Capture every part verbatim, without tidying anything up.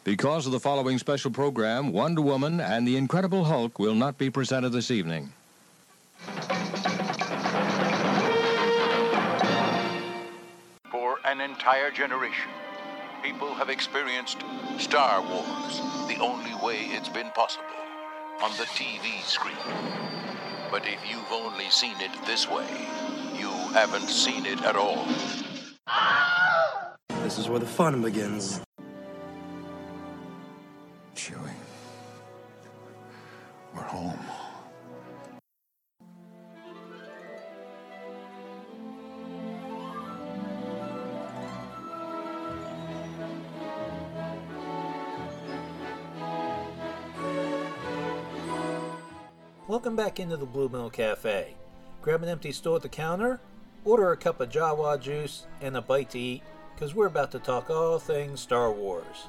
Because of the following special program, Wonder Woman and the Incredible Hulk will not be presented this evening. For an entire generation, people have experienced Star Wars the only way it's been possible, on the T V screen. But if you've only seen it this way, you haven't seen it at all. This is where the fun begins. Chewie, we're home. Welcome back into the Blue Mill Cafe. Grab an empty stool at the counter, order a cup of Jawa juice, and a bite to eat, because we're about to talk all things Star Wars.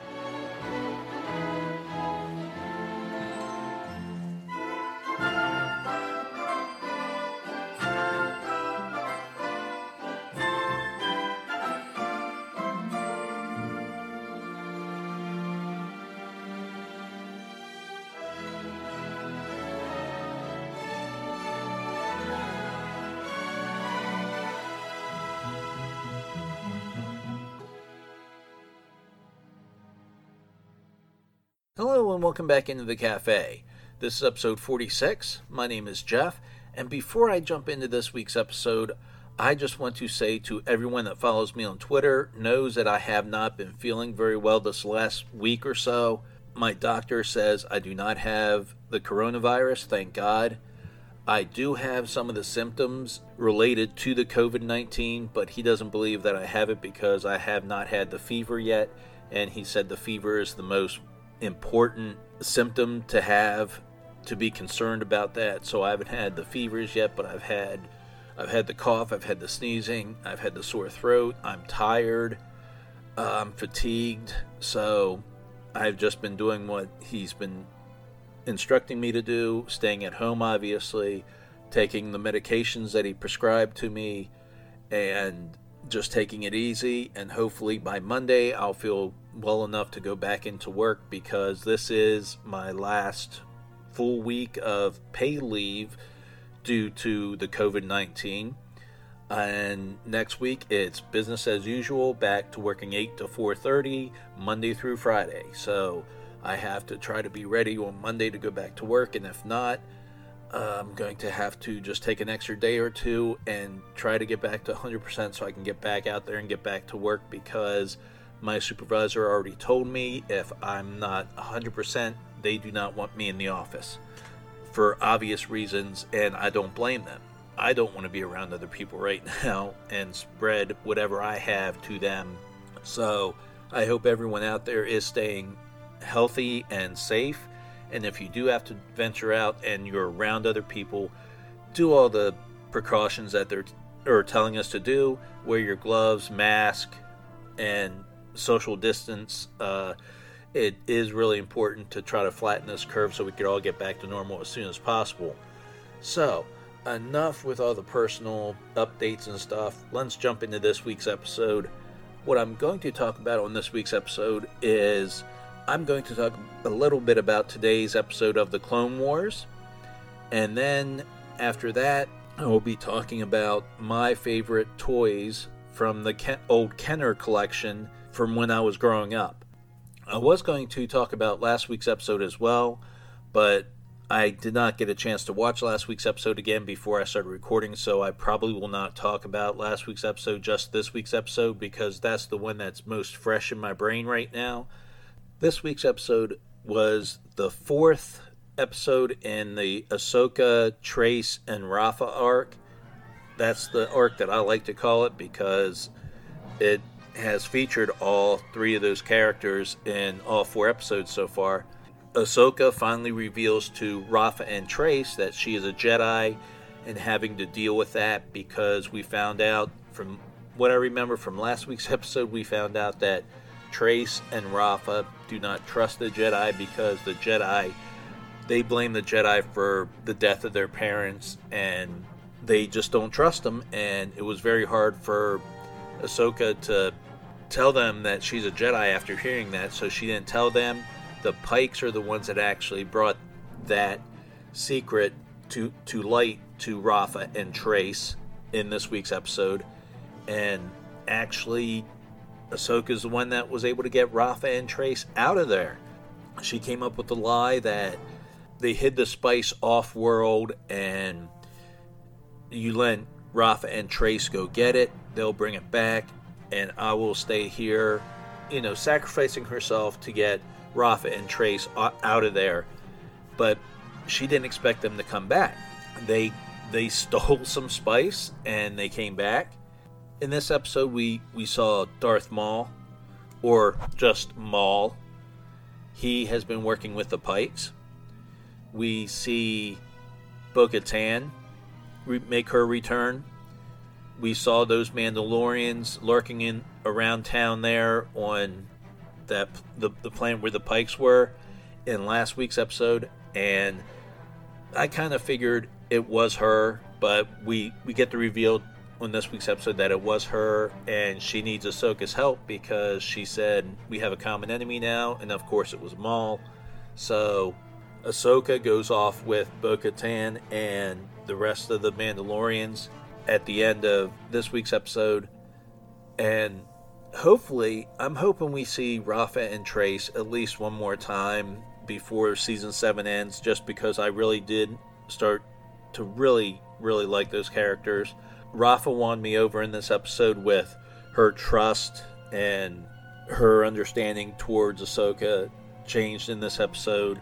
Hello and welcome back into the cafe. This is episode forty-six. My name is Jeff, and before I jump into this week's episode, I just want to say to everyone that follows me on Twitter, knows that I have not been feeling very well this last week or so. My doctor says I do not have the coronavirus, thank God. I do have some of the symptoms related to the covid nineteen, but he doesn't believe that I have it because I have not had the fever yet, and he said the fever is the most important symptom to have, to be concerned about that. So I haven't had the fevers yet, but I've had I've had the cough, I've had the sneezing, I've had the sore throat, I'm tired, uh, I'm fatigued, so I've just been doing what he's been instructing me to do, staying at home obviously, taking the medications that he prescribed to me, and just taking it easy, and hopefully by Monday I'll feel well enough to go back into work, because this is my last full week of pay leave due to the covid nineteen, and next week it's business as usual, back to working eight to four thirty Monday through Friday. So I have to try to be ready on Monday to go back to work, and if not, I'm going to have to just take an extra day or two and try to get back to one hundred percent so I can get back out there and get back to work, because my supervisor already told me if I'm not one hundred percent, they do not want me in the office for obvious reasons, and I don't blame them. I don't want to be around other people right now and spread whatever I have to them. So I hope everyone out there is staying healthy and safe. And if you do have to venture out and you're around other people, do all the precautions that they're are telling us to do. Wear your gloves, mask, and social distance. Uh, it is really important to try to flatten this curve so we can all get back to normal as soon as possible. So, enough with all the personal updates and stuff. Let's jump into this week's episode. What I'm going to talk about on this week's episode is I'm going to talk a little bit about today's episode of the Clone Wars, and then after that I will be talking about my favorite toys from the Ken- old Kenner collection from when I was growing up. I was going to talk about last week's episode as well, but I did not get a chance to watch last week's episode again before I started recording, so I probably will not talk about last week's episode, just this week's episode, because that's the one that's most fresh in my brain right now. This week's episode was the fourth episode in the Ahsoka, Trace, and Rafa arc. That's the arc that I like to call it, because it has featured all three of those characters in all four episodes so far. Ahsoka finally reveals to Rafa and Trace that she is a Jedi, and having to deal with that because we found out, from what I remember from last week's episode, we found out that Trace and Rafa do not trust the Jedi because the Jedi, they blame the Jedi for the death of their parents, and they just don't trust them, and it was very hard for Ahsoka to tell them that she's a Jedi after hearing that, so she didn't tell them. The Pikes are the ones that actually brought that secret to to light to Rafa and Trace in this week's episode. And actually, Ahsoka's the one that was able to get Rafa and Trace out of there. She came up with the lie that they hid the spice off-world, and you let Rafa and Trace go get it. They'll bring it back, and I will stay here, you know, sacrificing herself to get Rafa and Trace out of there. But she didn't expect them to come back. They they stole some spice, and they came back. In this episode, we, we saw Darth Maul, or just Maul. He has been working with the Pikes. We see Bo-Katan re- make her return. We saw those Mandalorians lurking in around town there on that the, the planet where the Pikes were in last week's episode, and I kind of figured it was her, but we, we get the reveal on this week's episode that it was her, and she needs Ahsoka's help because she said we have a common enemy now, and of course it was Maul. So Ahsoka goes off with Bo-Katan and the rest of the Mandalorians at the end of this week's episode, and hopefully, I'm hoping we see Rafa and Trace at least one more time before season seven ends, just because I really did start to really, really like those characters. Rafa won me over in this episode with her trust, and her understanding towards Ahsoka changed in this episode.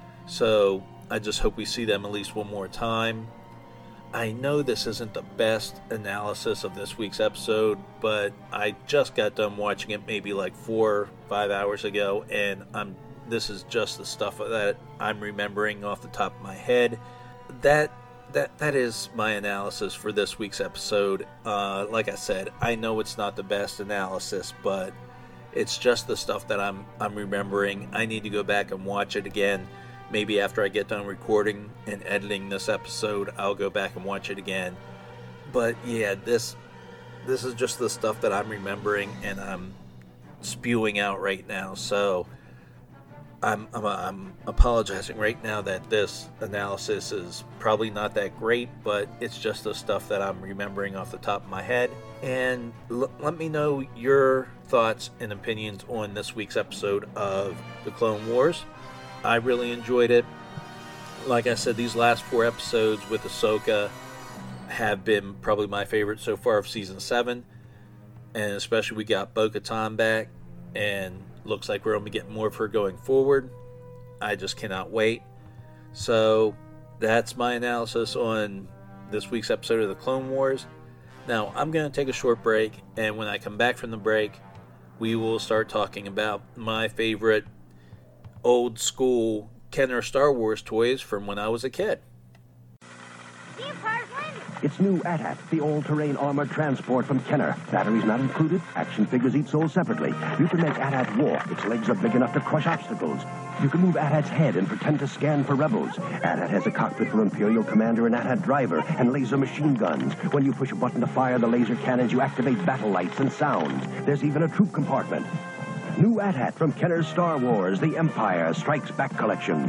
So I just hope we see them at least one more time. I know this isn't the best analysis of this week's episode, but I just got done watching it maybe like four, five hours ago, and I'm this is just the stuff that I'm remembering off the top of my head. That that that is my analysis for this week's episode. Uh, like I said, I know it's not the best analysis, but it's just the stuff that I'm I'm remembering. I need to go back and watch it again. Maybe after I get done recording and editing this episode, I'll go back and watch it again. But yeah, this this is just the stuff that I'm remembering and I'm spewing out right now. So I'm I'm, I'm apologizing right now that this analysis is probably not that great, but it's just the stuff that I'm remembering off the top of my head. And l- let me know your thoughts and opinions on this week's episode of The Clone Wars. I really enjoyed it. Like I said, these last four episodes with Ahsoka have been probably my favorite so far of season seven. And especially we got Bo-Katan back, and looks like we're going to be getting more of her going forward. I just cannot wait. So that's my analysis on this week's episode of The Clone Wars. Now I'm going to take a short break, and when I come back from the break, we will start talking about my favorite old school Kenner Star Wars toys from when I was a kid. The Empire's landing. It's new A T A T, the all-terrain armored transport from Kenner. Batteries not included, action figures each sold separately. You can make A T A T walk. Its legs are big enough to crush obstacles. You can move A T A T's head and pretend to scan for rebels. A T A T has a cockpit for Imperial Commander and A T A T driver and laser machine guns. When you push a button to fire the laser cannons, you activate battle lights and sounds. There's even a troop compartment. New A T A T from Kenner's Star Wars, The Empire Strikes Back collection.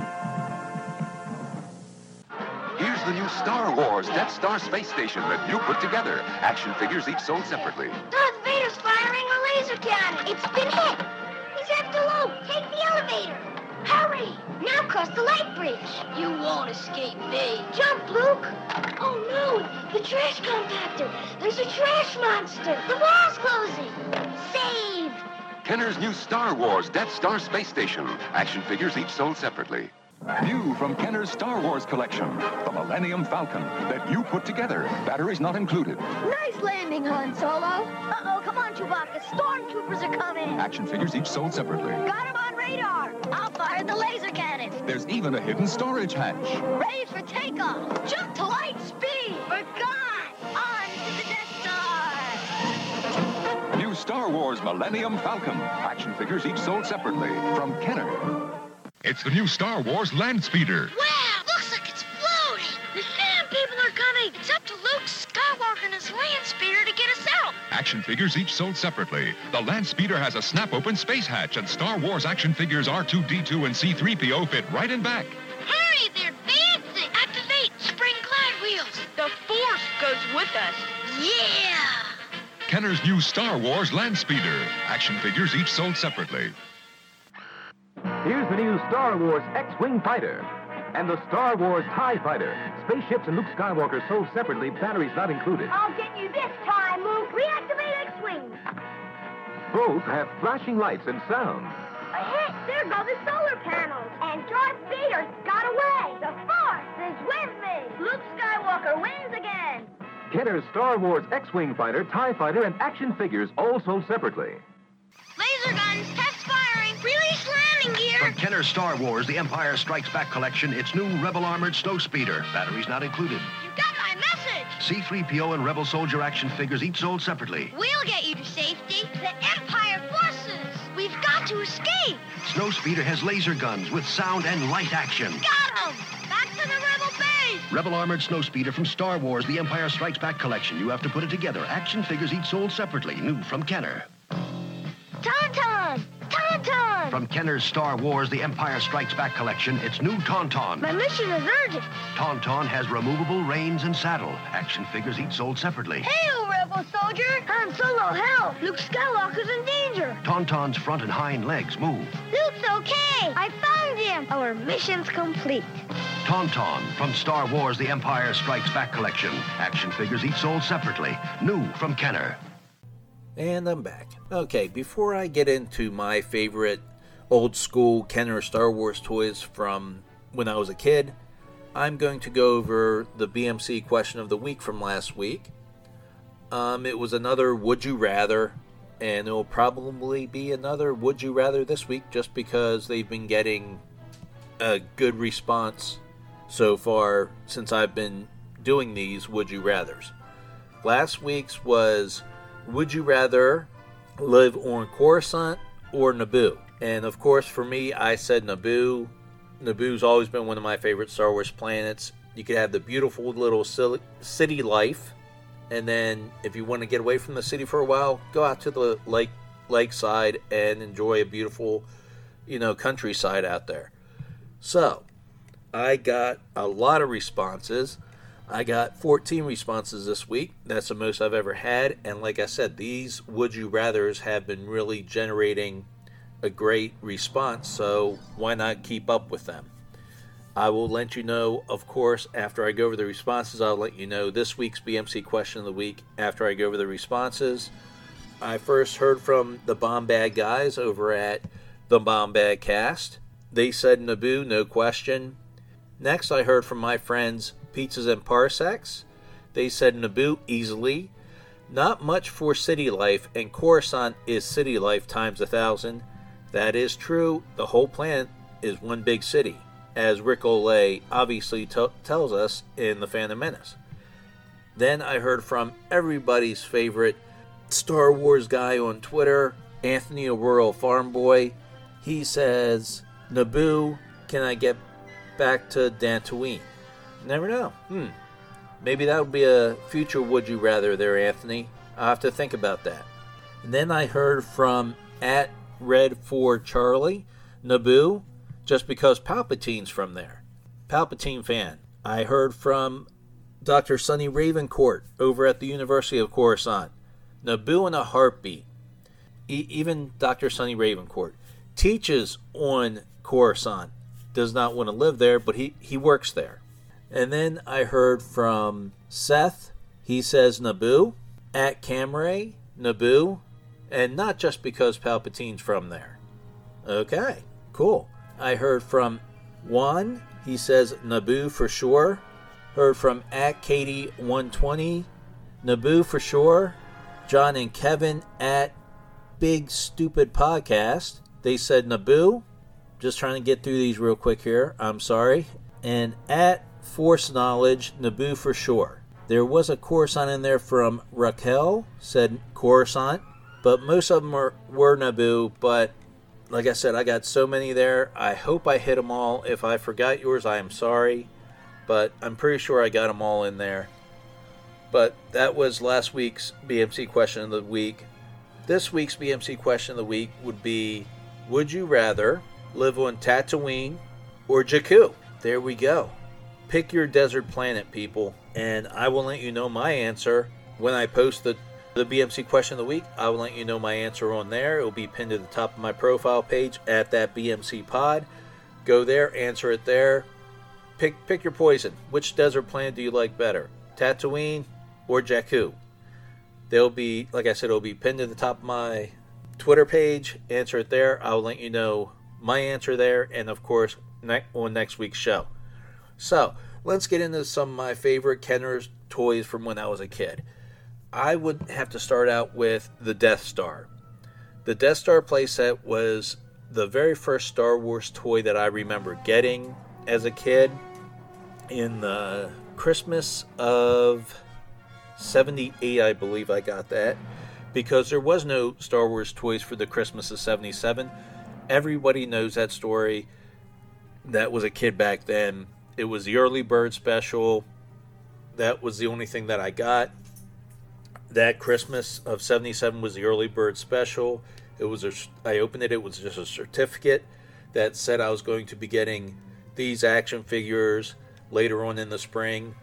Here's the new Star Wars Death Star space station that you put together. Action figures each sold separately. Darth Vader's firing a laser cannon. It's been hit. He's after Luke. Take the elevator. Hurry. Now cross the light bridge. You won't escape me. Jump, Luke. Oh, no. The trash compactor. There's a trash monster. The wall's closing. Save. Kenner's new Star Wars Death Star space station. Action figures each sold separately. New from Kenner's Star Wars collection, the Millennium Falcon that you put together. Batteries not included. Nice landing, Han Solo. Uh-oh, come on, Chewbacca. Stormtroopers are coming. Action figures each sold separately. Got him on radar. I'll fire the laser cannon. There's even a hidden storage hatch. Ready for takeoff. Jump to light speed. We're gone. On to the Death Star. New Star Wars Millennium Falcon. Action figures each sold separately from Kenner. It's the new Star Wars Land Speeder. Wow, looks like it's floating. The sand people are coming. It's up up to Luke Skywalker and his land speeder to get us out. Action figures each sold separately. The Land Speeder has a snap-open space hatch, and Star Wars action figures R two D two and C three P O fit right in back. Hurry, they're advancing. Activate spring glide wheels. The Force goes with us. Yeah. Kenner's new Star Wars Land Speeder. Action figures each sold separately. Here's the new Star Wars X-Wing Fighter and the Star Wars TIE Fighter. Spaceships and Luke Skywalker sold separately, batteries not included. I'll get you this time, Luke. Reactivate X-Wing. Both have flashing lights and sound. Hey, there go the solar panels. And Darth Vader got away. The Force is with me. Luke Skywalker wins again. Kenner's Star Wars X-Wing Fighter, TIE Fighter, and action figures all sold separately. Laser guns, test firing. Release landing gear. From Kenner Star Wars, The Empire Strikes Back collection, its new Rebel Armored Snow Speeder. Batteries not included. You got my message. C three P O and Rebel Soldier action figures each sold separately. We'll get you to safety. The Empire forces. We've got to escape. Snow Speeder has laser guns with sound and light action. Got 'em. Back to the Rebel base. Rebel Armored Snow Speeder from Star Wars, The Empire Strikes Back collection. You have to put it together. Action figures each sold separately. New from Kenner. Tauntaun. Tauntaun. From Kenner's Star Wars, The Empire Strikes Back collection, it's new Tauntaun. My mission is urgent. Tauntaun has removable reins and saddle. Action figures each sold separately. Hail, Rebel soldier. Han Solo, help. Luke Skywalker's in danger. Tauntaun's front and hind legs move. Luke's okay. I found him. Our mission's complete. Tauntaun from Star Wars, The Empire Strikes Back collection. Action figures each sold separately. New from Kenner. And I'm back. Okay, before I get into my favorite old school Kenner Star Wars toys from when I was a kid, I'm going to go over the B M C question of the week from last week. Um, it was another Would You Rather, and it will probably be another Would You Rather this week just because they've been getting a good response so far since I've been doing these Would You Rathers. Last week's was, would you rather live on Coruscant or Naboo? And of course, for me, I said Naboo. Naboo's always been one of my favorite Star Wars planets. You could have the beautiful little city life, and then if you want to get away from the city for a while, go out to the lake lakeside and enjoy a beautiful, you know, countryside out there. So, I got a lot of responses. I got fourteen responses this week. That's the most I've ever had. And like I said, these Would You Rathers have been really generating a great response. So why not keep up with them? I will let you know, of course, after I go over the responses. I'll let you know this week's B M C question of the week after I go over the responses. I first heard from the Bomb Bag guys over at the Bomb Bag Cast. They said Naboo, no question. Next, I heard from my friends Pizzas and Parsecs. They said Naboo easily. Not much for city life, and Coruscant is city life times a thousand. That is true. The whole planet is one big city, as Rick Olay obviously t- tells us in The Phantom Menace. Then I heard from everybody's favorite Star Wars guy on Twitter, Anthony O'Rourke Farm Boy. He says, Naboo, can I get back to Dantooine? Never know. Hmm. Maybe that would be a future Would You Rather there, Anthony. I'll have to think about that. And then I heard from at Red for Charlie, Naboo, just because Palpatine's from there. Palpatine fan. I heard from Doctor Sonny Ravencourt over at the University of Coruscant. Naboo in a heartbeat. E- even Doctor Sonny Ravencourt teaches on Coruscant. Does not want to live there, but he, he works there. And then I heard from Seth. He says Naboo. At Camray, Naboo. And not just because Palpatine's from there. Okay, cool. I heard from Juan. He says Naboo for sure. Heard from at Katie one twenty. Naboo for sure. John and Kevin at Big Stupid Podcast. They said Naboo. Just trying to get through these real quick here. I'm sorry. And at Force Knowledge, Naboo for sure. There was a Coruscant in there from Raquel, said Coruscant. But most of them were, were Naboo. But like I said, I got so many there. I hope I hit them all. If I forgot yours, I am sorry. But I'm pretty sure I got them all in there. But that was last week's B M C question of the week. This week's B M C question of the week would be, would you rather live on Tatooine or Jakku? There we go. Pick your desert planet, people, and I will let you know my answer when I post the, the B M C question of the week. I will let you know my answer on there. It will be pinned to the top of my profile page at that B M C pod. Go there, answer it there. Pick, pick your poison. Which desert planet do you like better? Tatooine or Jakku? They'll be, like I said, it'll be pinned to the top of my Twitter page. Answer it there. I'll let you know my answer there, and of course, ne- on next week's show. So, let's get into some of my favorite Kenner toys from when I was a kid. I would have to start out with the Death Star. The Death Star playset was the very first Star Wars toy that I remember getting as a kid in the Christmas of seventy-eight, I believe I got that, because there was no Star Wars toys for the Christmas of seventy-seven. Everybody knows that story. That was a kid back then. It was the early bird special. That was the only thing that I got. That Christmas of seventy-seven was the early bird special. It was a, I opened it, it was just a certificate that said I was going to be getting these action figures later on in the spring,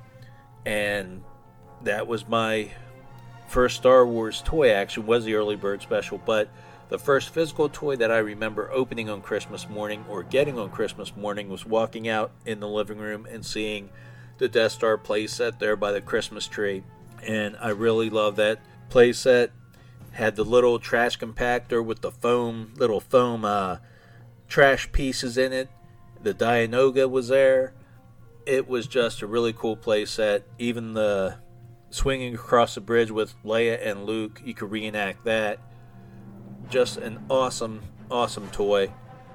and that was my first Star Wars toy action, was the early bird special. But the first physical toy that I remember opening on Christmas morning or getting on Christmas morning was walking out in the living room and seeing the Death Star playset there by the Christmas tree. And I really love that playset. Had the little trash compactor with the foam, little foam uh, trash pieces in it. The Dianoga was there. It was just a really cool playset. Even the swinging across the bridge with Leia and Luke, you could reenact that. Just an awesome, awesome toy.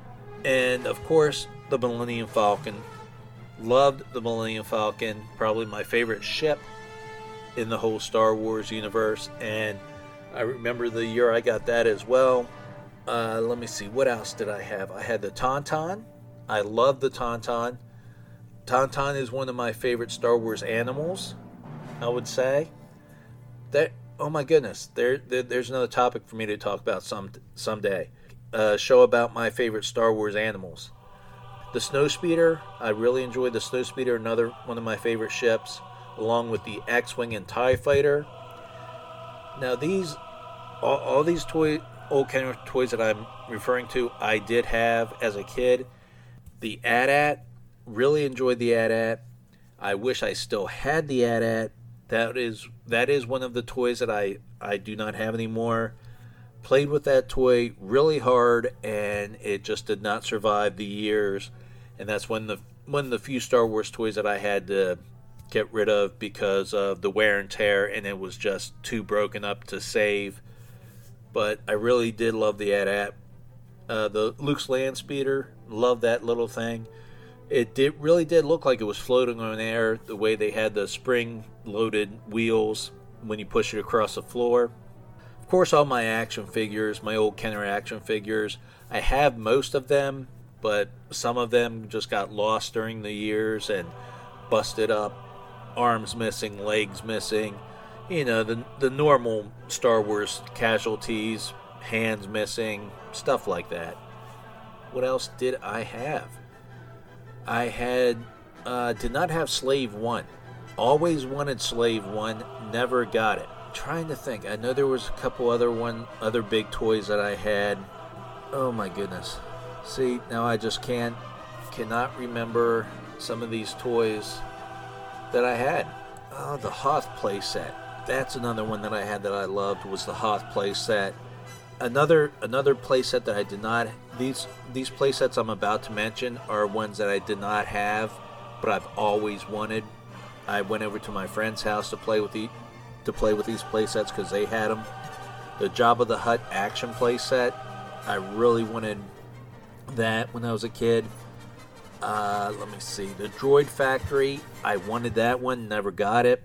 And of course, the Millennium Falcon. Loved the Millennium Falcon. Probably my favorite ship in the whole Star Wars universe. And I remember the year I got that as well. Uh, let me see, what else did I have? I had the Tauntaun. I love the Tauntaun. Tauntaun is one of my favorite Star Wars animals, I would say. That, oh my goodness, there, there there's another topic for me to talk about some someday. A show about my favorite Star Wars animals. The Snowspeeder, I really enjoyed the Snowspeeder, another one of my favorite ships, along with the X-Wing and TIE Fighter. Now these, all, all these toy, old Kenner toys that I'm referring to, I did have as a kid. The A T A T, really enjoyed the A T A T. I wish I still had the A T A T. That is that is one of the toys that I, I do not have anymore. Played with that toy really hard, and it just did not survive the years. And that's one of the, one of the few Star Wars toys that I had to get rid of because of the wear and tear, and it was just too broken up to save. But I really did love the A T A T. Uh, the Luke's Land Speeder, loved that little thing. It did really did look like it was floating on air, the way they had the spring-loaded wheels when you push it across the floor. Of course, all my action figures, my old Kenner action figures, I have most of them, but some of them just got lost during the years and busted up, arms missing, legs missing, you know, the the normal Star Wars casualties, hands missing, stuff like that. What else did I have? I had, uh, did not have Slave One. Always wanted Slave One, never got it. Trying to think. I know there was a couple other one, other big toys that I had. Oh my goodness. See, now I just can't, cannot remember some of these toys that I had. Oh, the Hoth playset. That's another one that I had that I loved, was the Hoth playset. Another another playset that I did not, these these playsets I'm about to mention are ones that I did not have, but I've always wanted. I went over to my friend's house to play with the to play with these playsets because they had them. The Jabba the Hutt action playset, I really wanted that when I was a kid. Uh, let me see, the Droid Factory, I wanted that one, never got it.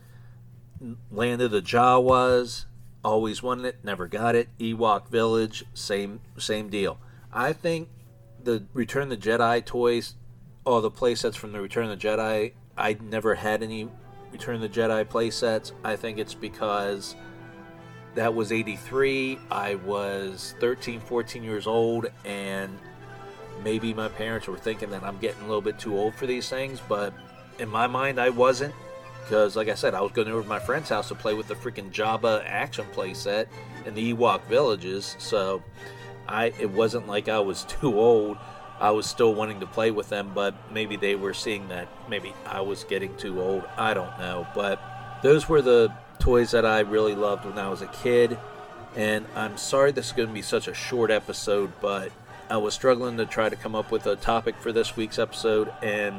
Land of the Jawas, always wanted it, never got it. Ewok Village, same same deal. I think the Return of the Jedi toys, all the playsets from the Return of the Jedi, I never had any Return of the Jedi playsets. I think it's because that was eighty-three. I was thirteen, fourteen years old, and maybe my parents were thinking that I'm getting a little bit too old for these things, but in my mind, I wasn't. Because, like I said, I was going over to my friend's house to play with the freaking Jabba action playset in the Ewok villages, so I it wasn't like I was too old. I was still wanting to play with them, but maybe they were seeing that maybe I was getting too old. I don't know, but those were the toys that I really loved when I was a kid, and I'm sorry this is going to be such a short episode, but I was struggling to try to come up with a topic for this week's episode, and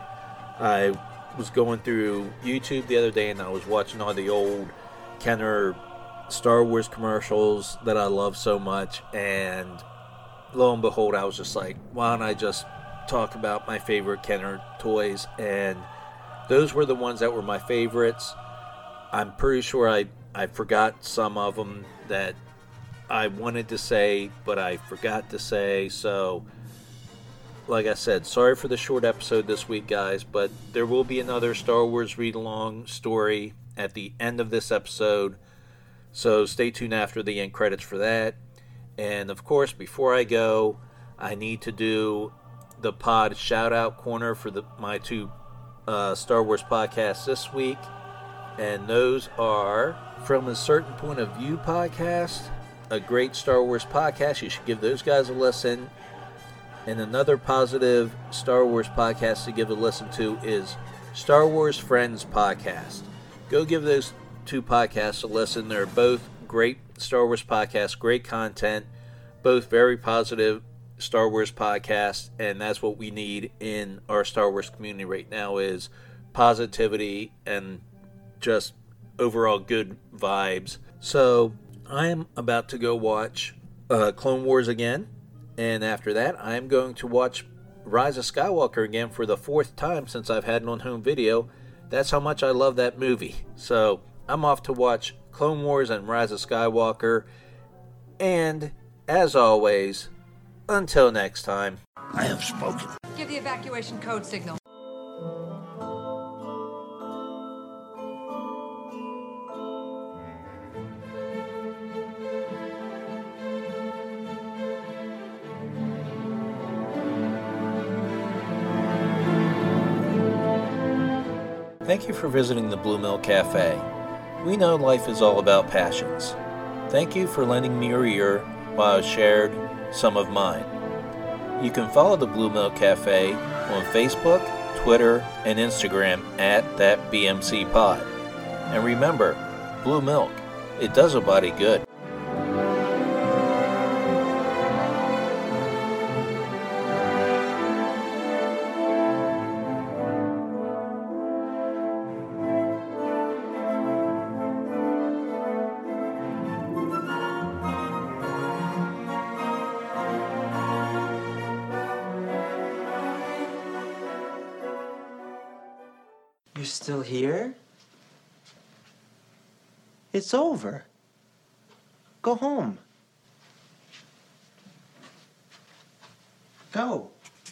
I was going through YouTube the other day, and I was watching all the old Kenner Star Wars commercials that I love so much, and lo and behold, I was just like, why don't I just talk about my favorite Kenner toys? And those were the ones that were my favorites. I'm pretty sure I, I forgot some of them that I wanted to say, but I forgot to say, so like I said, sorry for the short episode this week, guys, but there will be another Star Wars read-along story at the end of this episode, so stay tuned after the end credits for that. And, of course, before I go, I need to do the pod shout-out corner for the my two uh, Star Wars podcasts this week, and those are From a Certain Point of View podcast, a great Star Wars podcast. You should give those guys a listen. And another positive Star Wars podcast to give a listen to is Star Wars Friends podcast. Go give those two podcasts a listen. They're both great Star Wars podcasts, great content, both very positive Star Wars podcasts, and that's what we need in our Star Wars community right now is positivity and just overall good vibes. So I'm about to go watch uh, Clone Wars again. And after that, I'm going to watch Rise of Skywalker again for the fourth time since I've had it on home video. That's how much I love that movie. So I'm off to watch Clone Wars and Rise of Skywalker. And, as always, until next time, I have spoken. Give the evacuation code signal. Thank you for visiting the Blue Milk Cafe. We know life is all about passions. Thank you for lending me your ear while I shared some of mine. You can follow the Blue Milk Cafe on Facebook, Twitter, and Instagram at that B M C Pod. And remember, Blue Milk, it does a body good. You're still here? It's over. Go home. Go.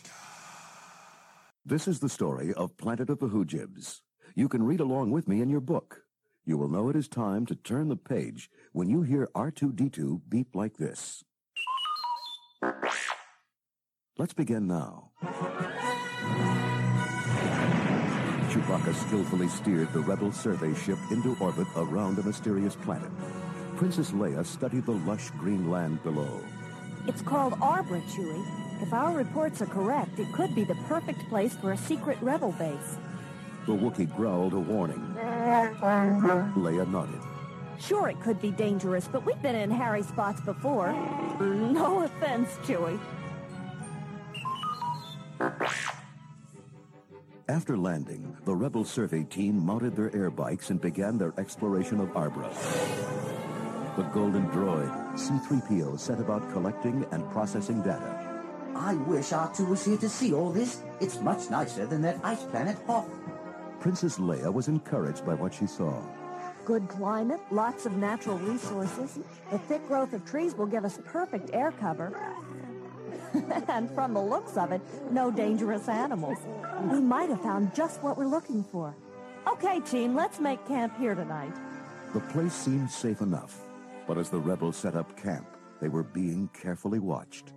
This is the story of Planet of the Hoojibs. You can read along with me in your book. You will know it is time to turn the page when you hear R two D two beep like this. Let's begin now. Chewbacca skillfully steered the rebel survey ship into orbit around a mysterious planet. Princess Leia studied the lush green land below. It's called Arbor, Chewie. If our reports are correct, it could be the perfect place for a secret rebel base. The Wookiee growled a warning. Leia nodded. Sure, it could be dangerous, but we've been in hairy spots before. No offense, Chewie. After landing, the rebel survey team mounted their air bikes and began their exploration of Arbor. The golden droid, C three P O, set about collecting and processing data. I wish R two was here to see all this. It's much nicer than that ice planet Hoth. Princess Leia was encouraged by what she saw. Good climate, lots of natural resources. The thick growth of trees will give us perfect air cover. And from the looks of it, no dangerous animals. We might have found just what we're looking for. Okay, team, let's make camp here tonight. The place seemed safe enough, but as the rebels set up camp, they were being carefully watched.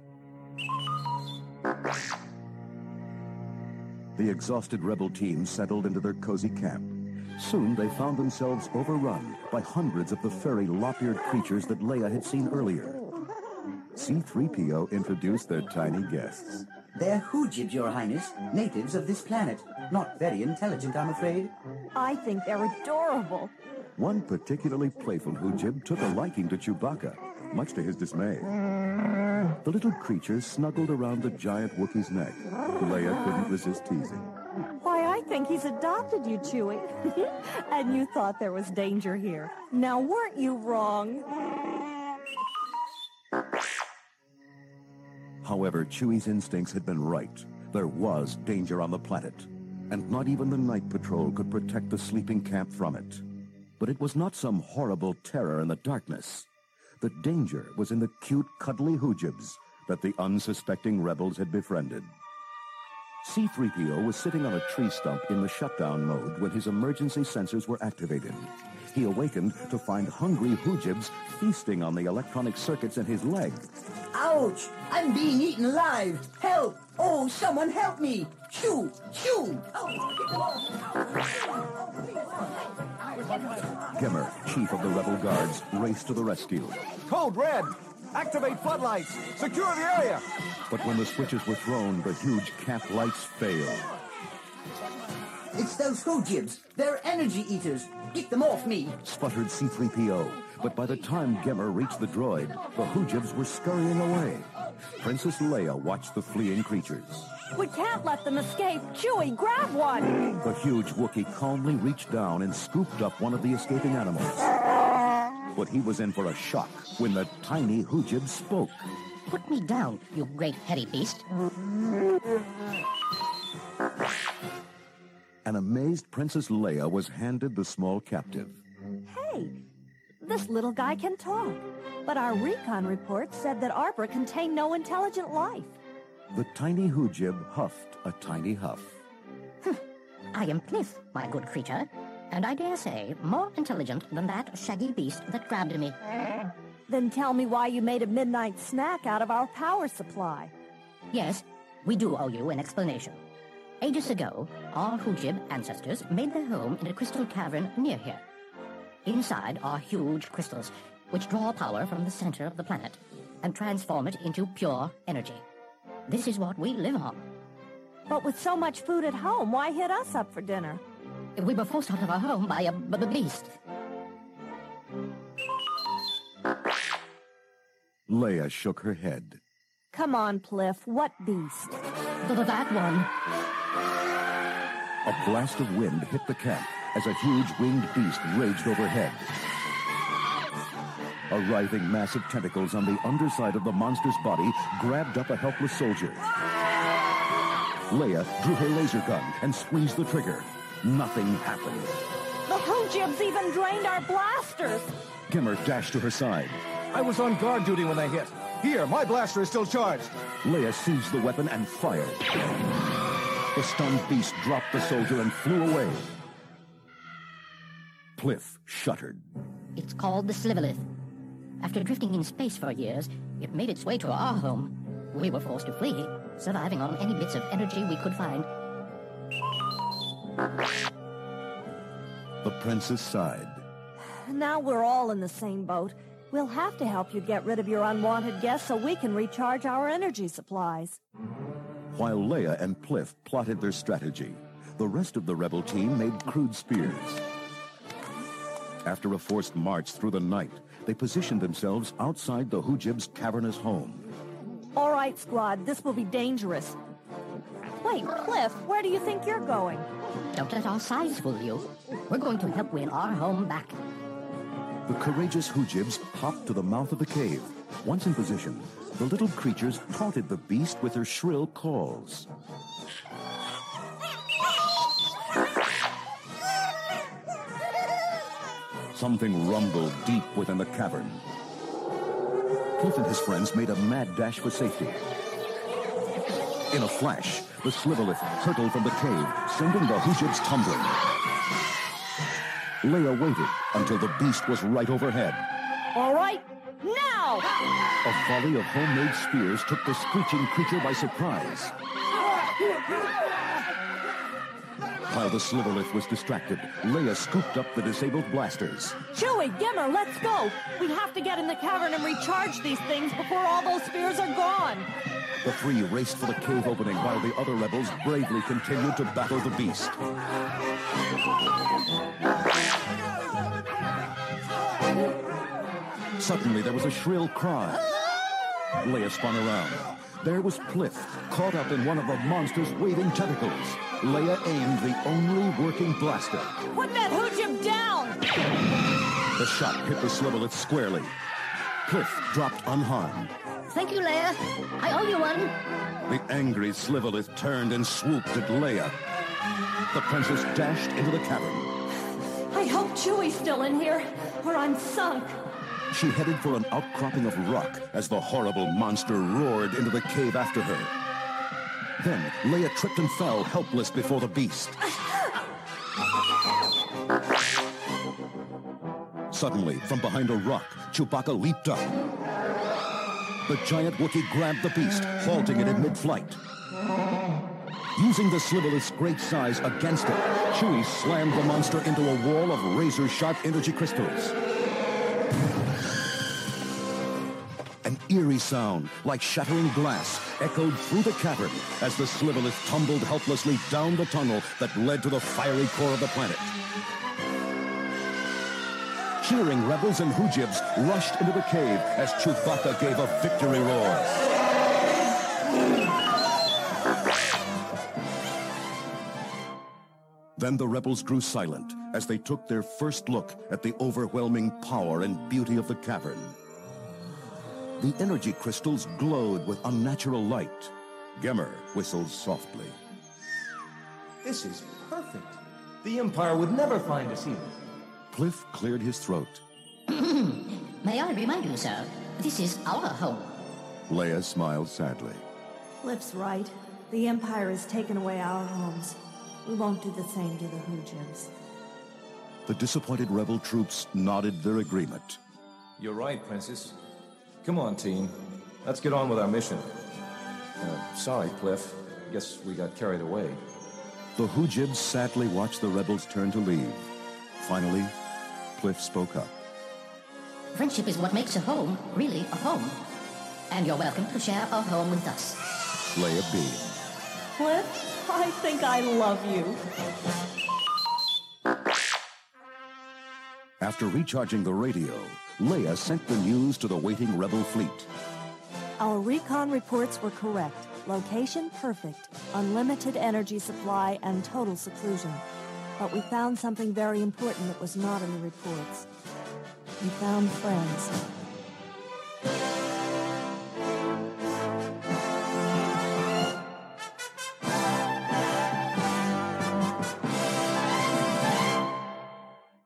The exhausted rebel team settled into their cozy camp. Soon they found themselves overrun by hundreds of the furry lop-eared creatures that Leia had seen earlier. C three P O introduced their tiny guests. They're Hoojibs, Your Highness, natives of this planet. Not very intelligent, I'm afraid. I think they're adorable. One particularly playful Hoojib took a liking to Chewbacca, much to his dismay. The little creatures snuggled around the giant Wookiee's neck. Leia couldn't resist teasing. Why, I think he's adopted you, Chewie. And you thought there was danger here. Now, weren't you wrong? However, Chewie's instincts had been right. There was danger on the planet, and not even the night patrol could protect the sleeping camp from it. But it was not some horrible terror in the darkness. The danger was in the cute, cuddly Hoojibs that the unsuspecting rebels had befriended. C three P O was sitting on a tree stump in the shutdown mode when his emergency sensors were activated. He awakened to find hungry Hoojibs feasting on the electronic circuits in his leg. Ouch! I'm being eaten alive! Help! Oh, someone help me! Chew! Chew! Gimmer, chief of the rebel guards, raced to the rescue. Code red! Activate floodlights! Secure the area! But when the switches were thrown, the huge camp lights failed. It's those Hoojibs! They're energy eaters! Get them off me! Sputtered C three P O. But by the time Gimmer reached the droid, the Hoojibs were scurrying away. Princess Leia watched the fleeing creatures. We can't let them escape. Chewie, grab one! The huge Wookiee calmly reached down and scooped up one of the escaping animals. But he was in for a shock when the tiny Hoojib spoke. Put me down, you great hairy beast. An amazed Princess Leia was handed the small captive. Hey, this little guy can talk. But our recon report said that Arbor contained no intelligent life. The tiny Hoojib huffed a tiny huff. I am Pliff, my good creature, and I dare say more intelligent than that shaggy beast that grabbed me. Then tell me why you made a midnight snack out of our power supply. Yes, we do owe you an explanation. Ages ago, our Hoojib ancestors made their home in a crystal cavern near here. Inside are huge crystals, which draw power from the center of the planet and transform it into pure energy. This is what we live on. But with so much food at home, why hit us up for dinner? We were forced out of our home by a b- b- beast. Leia shook her head. Come on, Pliff, what beast? Th- that one. A blast of wind hit the camp as a huge winged beast raged overhead. A writhing mass of tentacles on the underside of the monster's body grabbed up a helpless soldier. Leia drew her laser gun and squeezed the trigger. Nothing happened. The Hoojibs even drained our blasters! Gimmer dashed to her side. I was on guard duty when they hit. Here, my blaster is still charged. Leia seized the weapon and fired. The stunned beast dropped the soldier and flew away. Pliff shuddered. It's called the Slivolith. After drifting in space for years, it made its way to our home. We were forced to flee, surviving on any bits of energy we could find. The princess sighed. Now we're all in the same boat. We'll have to help you get rid of your unwanted guests so we can recharge our energy supplies. While Leia and Pliff plotted their strategy, the rest of the rebel team made crude spears. After a forced march through the night, they positioned themselves outside the Hoojib's cavernous home. All right, squad, this will be dangerous. Wait, Pliff, where do you think you're going? Don't let our size fool you. We're going to help win our home back. The courageous Hoojibs hopped to the mouth of the cave. Once in position, the little creatures taunted the beast with their shrill calls. Something rumbled deep within the cavern. Pliff and his friends made a mad dash for safety. In a flash, the Slivolith hurtled from the cave, sending the Hoojibs tumbling. Leia waited until the beast was right overhead. All right, now! A volley of homemade spears took the screeching creature by surprise. While the Sliverlith was distracted, Leia scooped up the disabled blasters. Chewie, Gimmer, let's go! We have to get in the cavern and recharge these things before all those spears are gone! The three raced for the cave opening while the other rebels bravely continued to battle the beast. Suddenly, there was a shrill cry. Leia spun around. There was Pliff, caught up in one of the monster's waving tentacles. Leia aimed the only working blaster. Put that Hoojib down! The shot hit the Sliverlith squarely. Pliff dropped unharmed. Thank you, Leia. I owe you one. The angry Sliverlith turned and swooped at Leia. The princess dashed into the cavern. I hope Chewie's still in here, or I'm sunk. She headed for an outcropping of rock as the horrible monster roared into the cave after her. Then, Leia tripped and fell, helpless before the beast. Suddenly, from behind a rock, Chewbacca leaped up. The giant Wookiee grabbed the beast, halting it in mid-flight. Using the Sliverlith's great size against it, Chewie slammed the monster into a wall of razor-sharp energy crystals. An eerie sound, like shattering glass, echoed through the cavern as the Sliverlith tumbled helplessly down the tunnel that led to the fiery core of the planet. Cheering rebels and Hoojibs rushed into the cave as Chewbacca gave a victory roar. Then the rebels grew silent as they took their first look at the overwhelming power and beauty of the cavern. The energy crystals glowed with unnatural light. Gemmer whistled softly. This is perfect. The Empire would never find us here. Pliff cleared his throat. May I remind you, sir, this is our home. Leia smiled sadly. Pliff's right. The Empire has taken away our homes. We won't do the same to the Hoojibs. The disappointed rebel troops nodded their agreement. You're right, Princess. Come on, team. Let's get on with our mission. Uh, sorry, Pliff. Guess we got carried away. The Hoojibs sadly watched the rebels turn to leave. Finally, Pliff spoke up. Friendship is what makes a home really a home. And you're welcome to share our home with us. Leia beamed. Pliff, I think I love you. After recharging the radio, Leia sent the news to the waiting rebel fleet. Our recon reports were correct. Location perfect. Unlimited energy supply and total seclusion. But we found something very important that was not in the reports. We found friends.